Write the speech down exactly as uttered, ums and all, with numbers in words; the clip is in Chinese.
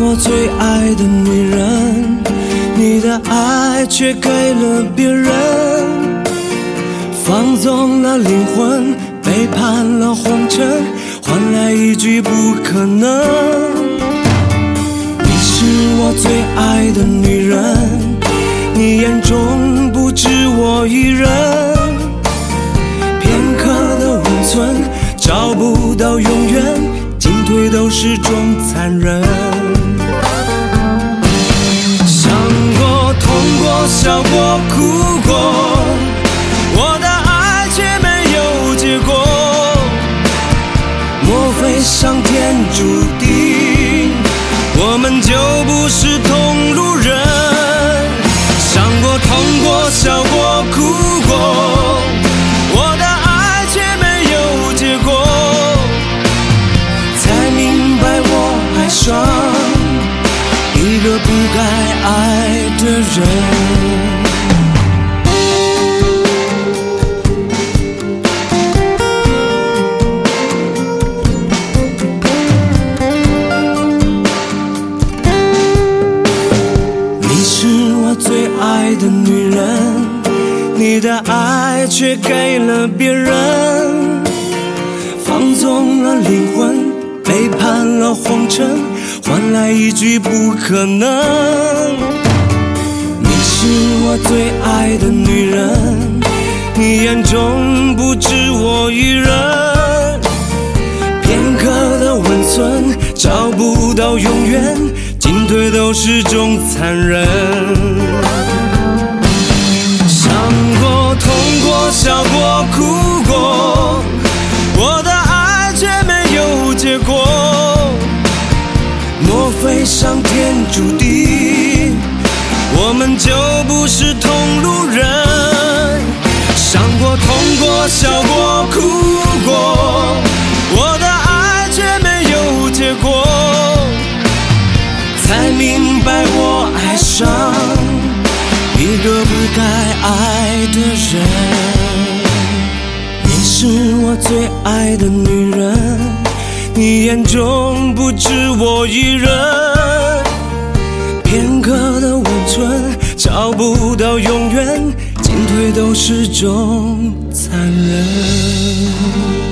我最爱的女人，你的爱却给了别人，放纵了灵魂，背叛了红尘，换来一句不可能。你是我最爱的女人，你眼中不止我一人，片刻的温存找不到永远，进退都是种残忍。想过痛过笑过哭过，我的爱却没有结果，莫非上天注定我们就不是同路人？想过痛过笑过哭过，我的爱却没有结果，才明白我爱上一个不该爱的人。最爱的女人，你的爱却给了别人，放纵了灵魂，背叛了红尘，换来一句不可能。你是我最爱的女人，你眼中不止我一人，片刻的温存找不到永远，进退都是种残忍。想过痛过笑过哭过，我的爱却没有结果，莫非上天注定我们就不是同路人？想过痛过笑过哭过，我的爱却没有结果，才明白我爱上一个不该爱的人。你是我最爱的女人，你眼中不止我一人，片刻的温存找不到永远，进退都是种残忍。